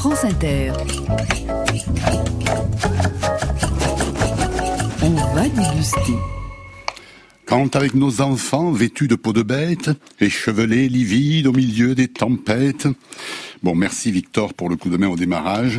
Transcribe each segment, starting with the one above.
France Inter. On va déguster. Quand avec nos enfants vêtus de peau de bête, échevelés, livides au milieu des tempêtes. Bon, merci Victor pour le coup de main au démarrage.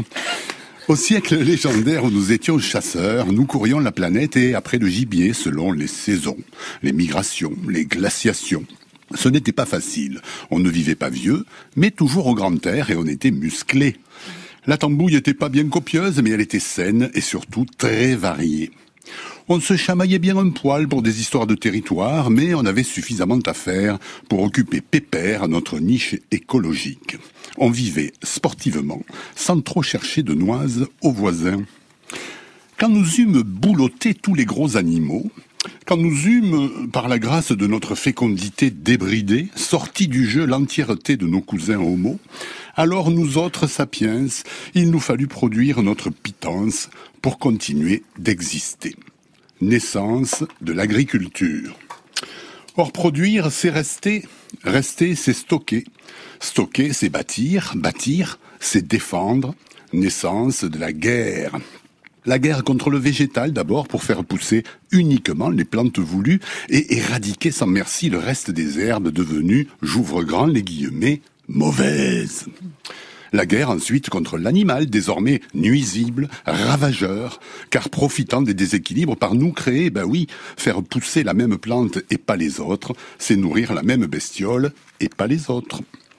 Au siècle légendaire où nous étions chasseurs, nous courions la planète et après le gibier selon les saisons, les migrations, les glaciations. Ce n'était pas facile. On ne vivait pas vieux, mais toujours au grand air et on était musclés. La tambouille n'était pas bien copieuse, mais elle était saine et surtout très variée. On se chamaillait bien un poil pour des histoires de territoire, mais on avait suffisamment à faire pour occuper pépère notre niche écologique. On vivait sportivement, sans trop chercher de noises aux voisins. Quand nous eûmes boulotté tous les gros animaux, quand nous eûmes, par la grâce de notre fécondité débridée, sorti du jeu l'entièreté de nos cousins homo, alors nous autres sapiens, il nous fallut produire notre pitance pour continuer d'exister. Naissance de l'agriculture. Or, produire, c'est rester. Rester, c'est stocker. Stocker, c'est bâtir. Bâtir, c'est défendre. Naissance de la guerre. La guerre contre le végétal d'abord pour faire pousser uniquement les plantes voulues et éradiquer sans merci le reste des herbes devenues, j'ouvre grand les guillemets, mauvaises. La guerre ensuite contre l'animal, désormais nuisible, ravageur, car profitant des déséquilibres par nous créés, faire pousser la même plante et pas les autres, c'est nourrir la même bestiole et pas les autres.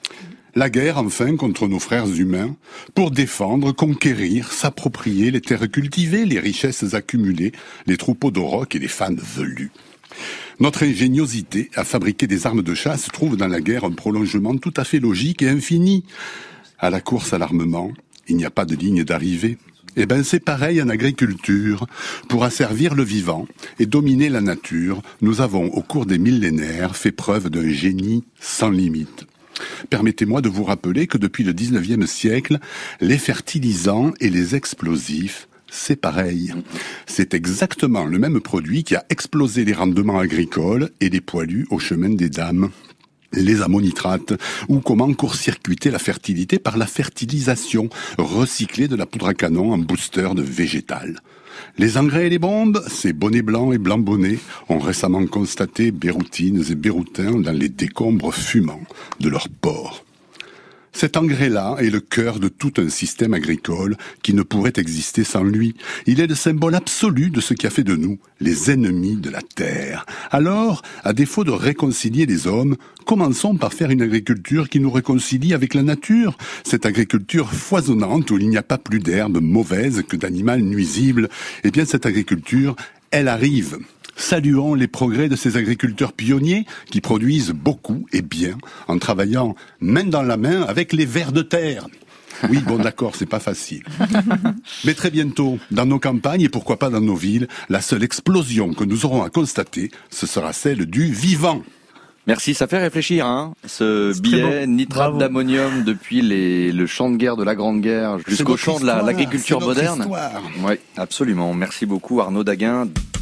La guerre, enfin, contre nos frères humains, pour défendre, conquérir, s'approprier les terres cultivées, les richesses accumulées, les troupeaux d'aurochs et les fans velus. Notre ingéniosité à fabriquer des armes de chasse trouve dans la guerre un prolongement tout à fait logique et infini. À la course à l'armement, il n'y a pas de ligne d'arrivée. C'est pareil en agriculture. Pour asservir le vivant et dominer la nature, nous avons, au cours des millénaires, fait preuve d'un génie sans limite. Permettez-moi de vous rappeler que depuis le 19e siècle, les fertilisants et les explosifs, c'est pareil. C'est exactement le même produit qui a explosé les rendements agricoles et les poilus au chemin des dames. Les ammonitrates, ou comment court-circuiter la fertilité par la fertilisation, recyclée de la poudre à canon en booster de végétal. Les engrais et les bombes, ces bonnets blancs et blancs bonnets ont récemment constaté béroutines et béroutins dans les décombres fumants de leurs porcs. Cet engrais-là est le cœur de tout un système agricole qui ne pourrait exister sans lui. Il est le symbole absolu de ce qui a fait de nous les ennemis de la terre. Alors, à défaut de réconcilier les hommes, commençons par faire une agriculture qui nous réconcilie avec la nature. Cette agriculture foisonnante où il n'y a pas plus d'herbes mauvaises que d'animaux nuisibles. Cette agriculture, elle arrive. Saluons les progrès de ces agriculteurs pionniers qui produisent beaucoup et bien en travaillant main dans la main avec les vers de terre. Oui, d'accord, c'est pas facile. Mais très bientôt, dans nos campagnes et pourquoi pas dans nos villes, la seule explosion que nous aurons à constater, ce sera celle du vivant. Merci, ça fait réfléchir, ce billet nitrate d'ammonium depuis le champ de guerre de la Grande Guerre jusqu'au champ de l'agriculture moderne. Oui, absolument. Merci beaucoup Arnaud Daguin.